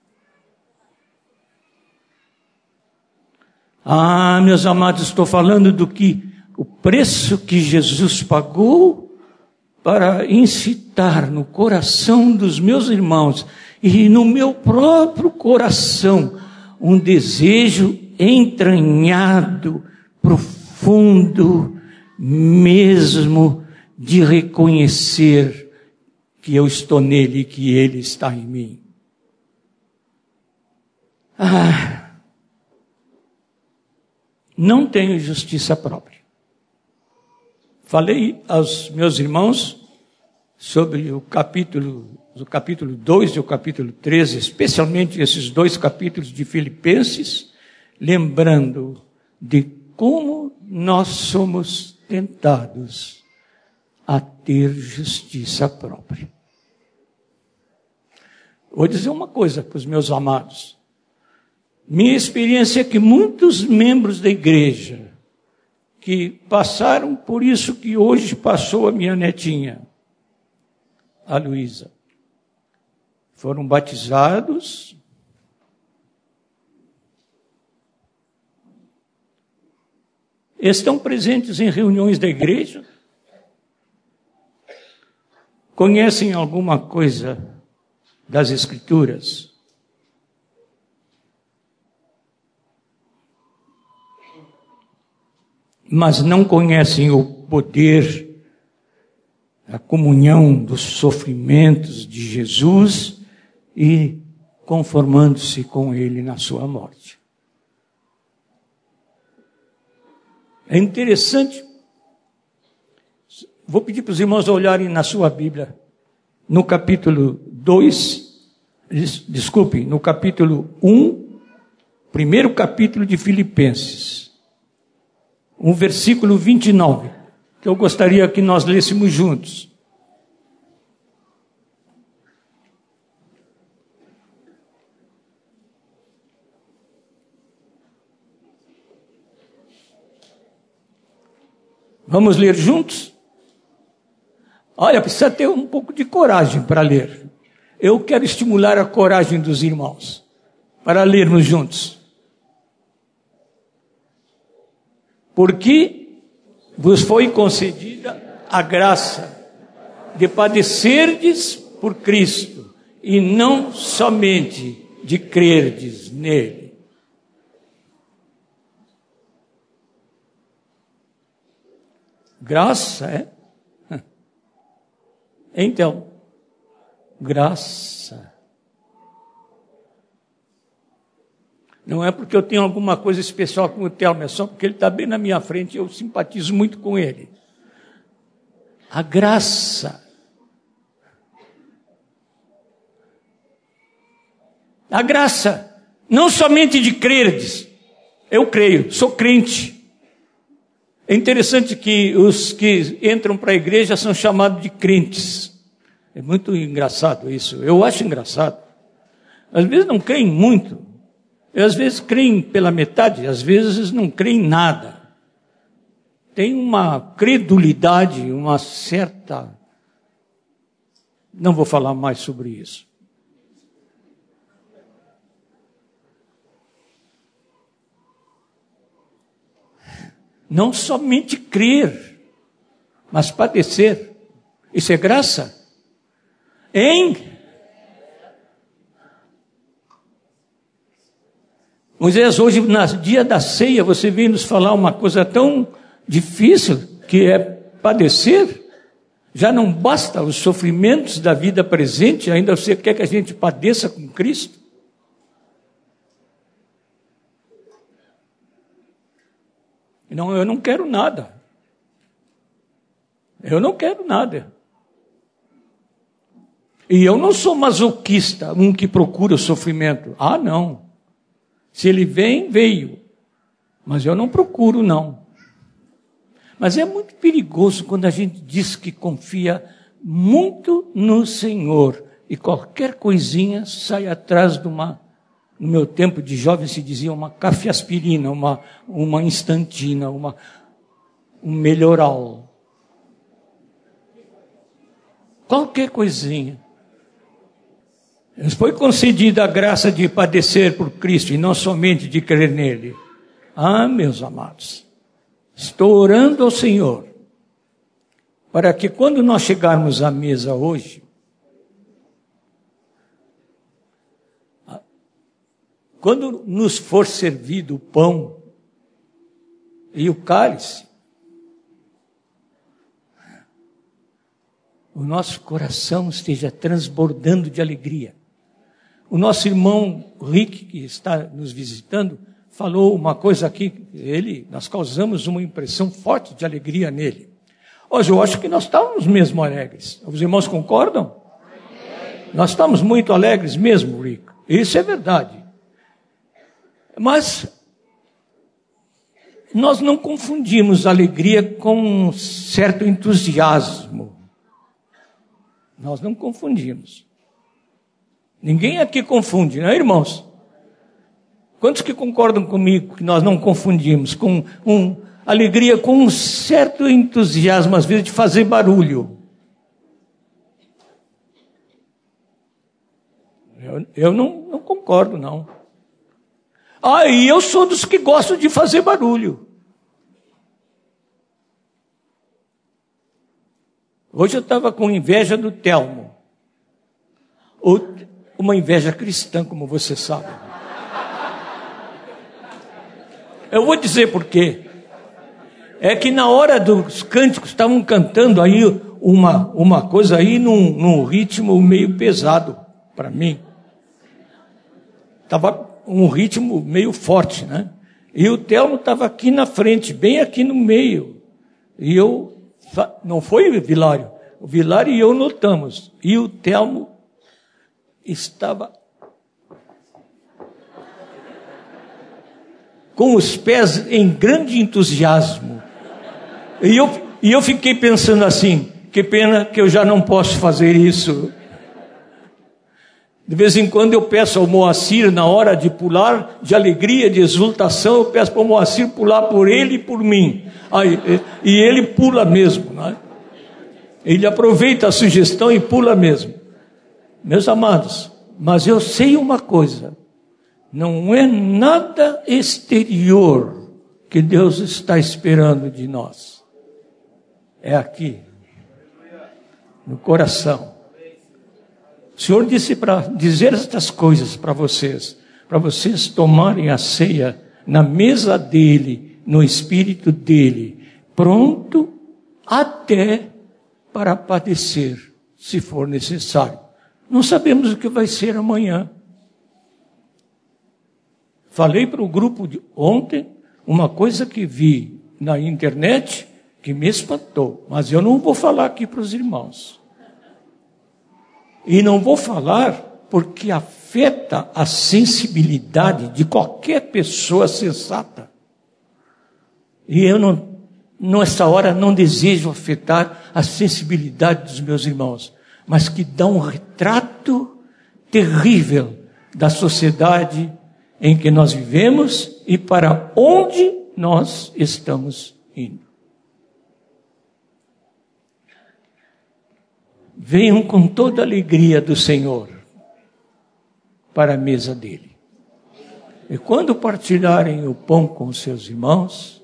Meus amados, estou falando do que o preço que Jesus pagou para incitar no coração dos meus irmãos e no meu próprio coração um desejo entranhado, profundo, mesmo de reconhecer que eu estou nele e que ele está em mim. Não tenho justiça própria. Falei aos meus irmãos sobre o capítulo 2 e o capítulo 13, especialmente esses dois capítulos de Filipenses, lembrando de como nós somos tentados a ter justiça própria. Vou dizer uma coisa para os meus amados. Minha experiência é que muitos membros da igreja que passaram por isso que hoje passou a minha netinha, a Luísa. Foram batizados, estão presentes em reuniões da igreja, conhecem alguma coisa das Escrituras, mas não conhecem o poder, a comunhão dos sofrimentos de Jesus e conformando-se com Ele na sua morte. É interessante, vou pedir para os irmãos olharem na sua Bíblia, no capítulo 2, no capítulo 1, primeiro capítulo de Filipenses, um versículo 29, que eu gostaria que nós lêssemos juntos. Vamos ler juntos? Olha, precisa ter um pouco de coragem para ler. Eu quero estimular a coragem dos irmãos para lermos juntos. Porque vos foi concedida a graça de padecerdes por Cristo e não somente de crerdes nele. Graça, é? Então, graça. Não é porque eu tenho alguma coisa especial com o Telmo, é só porque ele está bem na minha frente e eu simpatizo muito com ele. A graça. A graça. Não somente de crerdes. Eu creio, sou crente. É interessante que os que entram para a igreja são chamados de crentes. É muito engraçado isso. Eu acho engraçado. Às vezes não creem muito. Às vezes creem pela metade. Às vezes não creem nada. Tem uma credulidade, uma certa... Não vou falar mais sobre isso. Não somente crer, mas padecer. Isso é graça? Hein? Moisés, hoje, no dia da ceia, você veio nos falar uma coisa tão difícil, que é padecer. Já não basta os sofrimentos da vida presente, ainda você quer que a gente padeça com Cristo? Não, eu não quero nada. Eu não quero nada. E eu não sou masoquista, um que procura o sofrimento. Ah, não. Se ele vem, veio. Mas eu não procuro, não. Mas é muito perigoso quando a gente diz que confia muito no Senhor e qualquer coisinha sai atrás de uma... No meu tempo de jovem se dizia uma cafeaspirina, uma instantina, um melhoral. Qualquer coisinha. Nos foi concedida a graça de padecer por Cristo e não somente de crer nele. Ah, meus amados, estou orando ao Senhor para que quando nós chegarmos à mesa hoje, quando nos for servido o pão e o cálice, o nosso coração esteja transbordando de alegria. O nosso irmão Rick, que está nos visitando, falou uma coisa aqui, nós causamos uma impressão forte de alegria nele. Hoje eu acho que nós estávamos mesmo alegres. Os irmãos concordam? Nós estamos muito alegres mesmo, Rick. Isso é verdade. Mas nós não confundimos alegria com um certo entusiasmo. Nós não confundimos. Ninguém aqui confunde, não é, irmãos? Quantos que concordam comigo que nós não confundimos com alegria com um certo entusiasmo, às vezes, de fazer barulho. Eu não concordo, não. E eu sou dos que gostam de fazer barulho. Hoje eu estava com inveja do Telmo. Uma inveja cristã, como você sabe. Eu vou dizer por quê. É que na hora dos cânticos estavam cantando aí uma coisa aí num ritmo meio pesado para mim. Estava um ritmo meio forte, né? E o Telmo estava aqui na frente, bem aqui no meio. E não foi o Vilário? O Vilário e eu notamos. E o Telmo estava com os pés em grande entusiasmo. E eu fiquei pensando assim, que pena que eu já não posso fazer isso. De vez em quando eu peço ao Moacir, na hora de pular, de alegria, de exultação, eu peço para o Moacir pular por ele e por mim. E ele pula mesmo, né? Ele aproveita a sugestão e pula mesmo. Meus amados, mas eu sei uma coisa, não é nada exterior que Deus está esperando de nós. É aqui, no coração. O Senhor disse para dizer estas coisas para vocês tomarem a ceia na mesa dele, no espírito dele, pronto até para padecer, se for necessário. Não sabemos o que vai ser amanhã. Falei para o grupo de ontem uma coisa que vi na internet que me espantou, mas eu não vou falar aqui para os irmãos. E não vou falar porque afeta a sensibilidade de qualquer pessoa sensata. E eu nessa hora, não desejo afetar a sensibilidade dos meus irmãos, mas que dá um retrato terrível da sociedade em que nós vivemos e para onde nós estamos indo. Venham com toda a alegria do Senhor para a mesa dele. E quando partilharem o pão com os seus irmãos,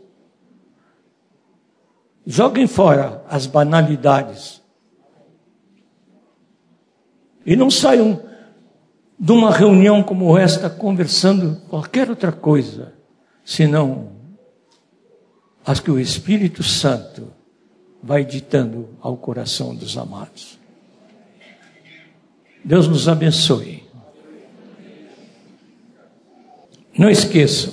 joguem fora as banalidades. E não saiam de uma reunião como esta conversando qualquer outra coisa, senão as que o Espírito Santo vai ditando ao coração dos amados. Deus nos abençoe. Não esqueçam,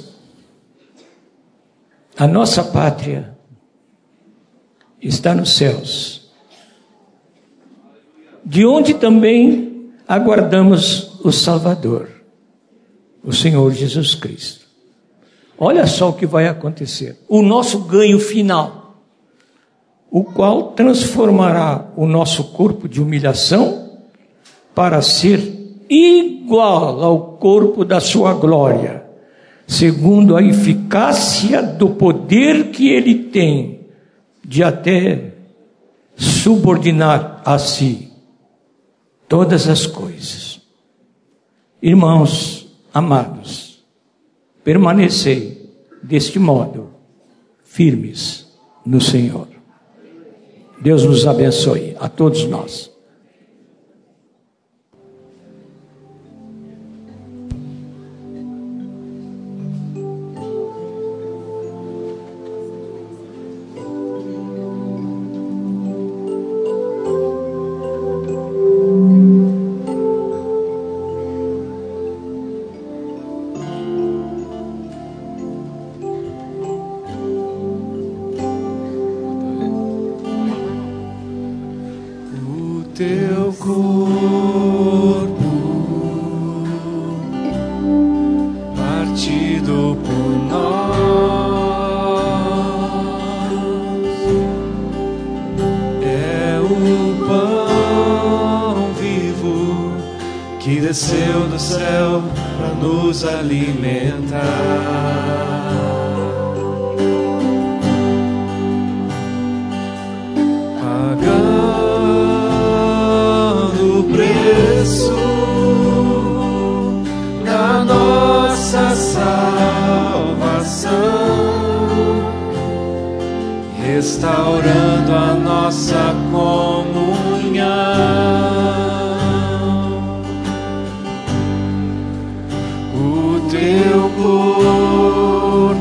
a nossa pátria está nos céus, de onde também aguardamos o Salvador, o Senhor Jesus Cristo. Olha só o que vai acontecer. O nosso ganho final, o qual transformará o nosso corpo de humilhação para ser igual ao corpo da sua glória, segundo a eficácia do poder que ele tem de até subordinar a si todas as coisas. Irmãos amados, permanecei deste modo firmes no Senhor. Deus nos abençoe a todos nós. Teu corpo partido por nós é o pão vivo que desceu do céu para nos alimentar. restaurando a nossa comunhão. O teu corpo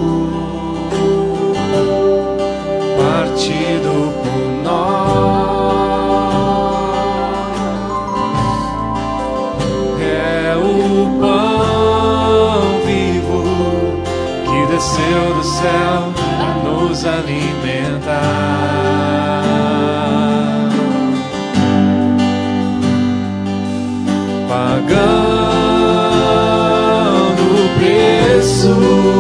partido por nós é o pão vivo que desceu do céu para nos alimentar, pagando o preço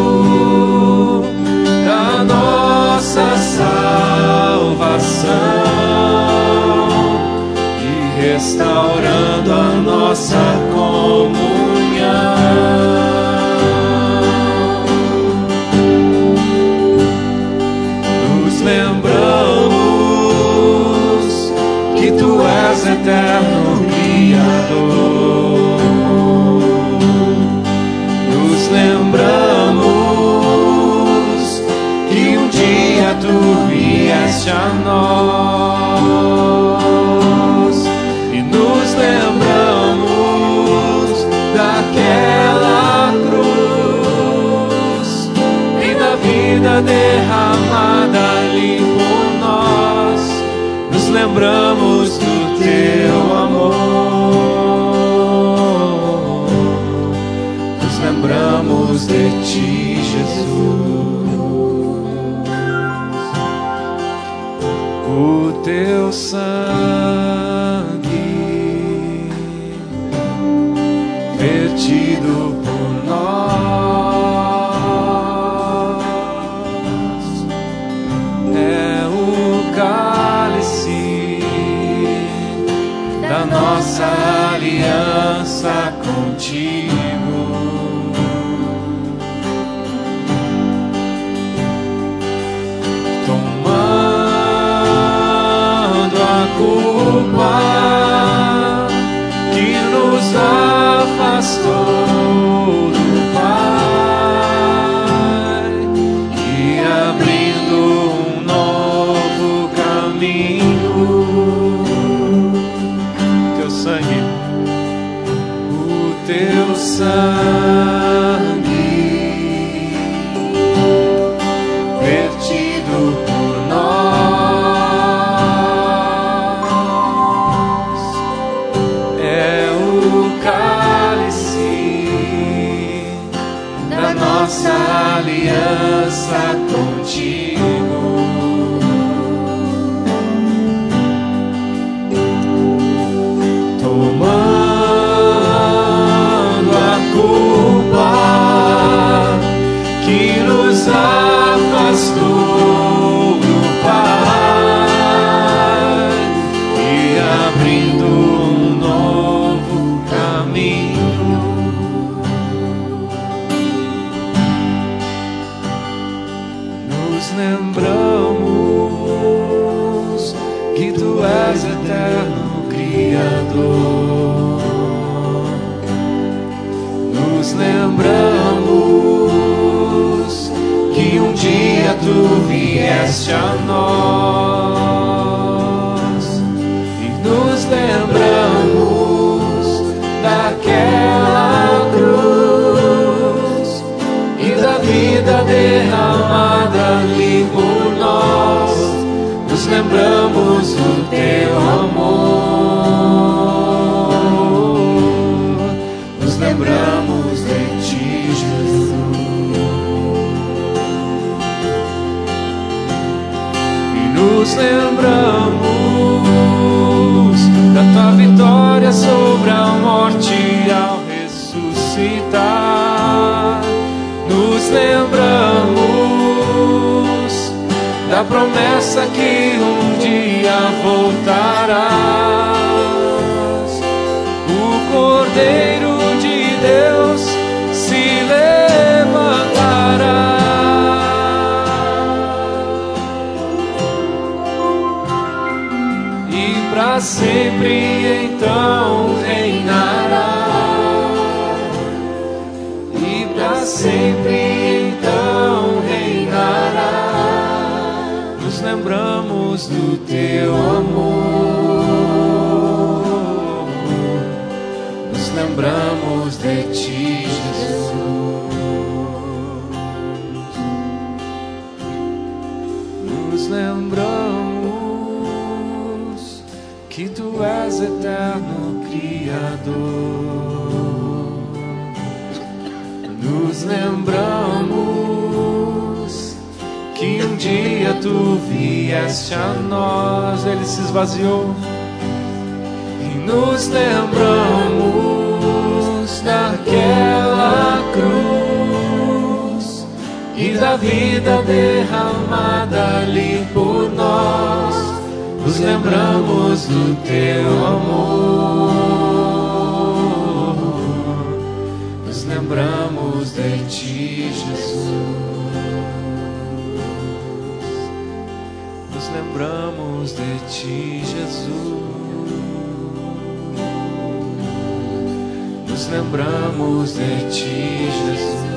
da nossa salvação e restaurando a nossa comunhão. Nos lembramos que tu és eterno Criador. Nos lembramos que um dia tu vieste a nós e nos lembramos daquela cruz e da vida derramada ali por nós. Nos lembramos do teu amor, nos lembramos de ti, Jesus. O teu sangue vertido por nós é o cálice da nossa aliança contigo. Culpa que nos afastou do Pai e abrindo um novo caminho. Teu sangue, o teu sangue vertido por nós nossa aliança contigo. Tomando a culpa que nos afastou do Pai e abrindo um novo caminho. Lembramos que tu és eterno Criador. Nos lembramos que um dia tu vieste a nós e nos lembramos daquela cruz e da vida derramada ali por nós. Nos lembramos do teu amor, nos lembramos de ti, Jesus, e nos lembramos da tua vitória sobre a morte ao ressuscitar. Nos lembramos da promessa que um dia voltarás. O Cordeiro de Deus se levantará e para sempre então reinará. E para sempre então reinará. Nos lembramos do teu amor, nos lembramos de ti, Jesus. Nos lembramos que tu és eterno Criador. Nos lembramos que um dia tu vieste a nós, ele se esvaziou. E nos lembramos daquela cruz e da vida derramada ali por nós. Nos lembramos do teu amor, nos lembramos de ti, Jesus. Nos lembramos de ti, Jesus. Nos lembramos de ti, Jesus.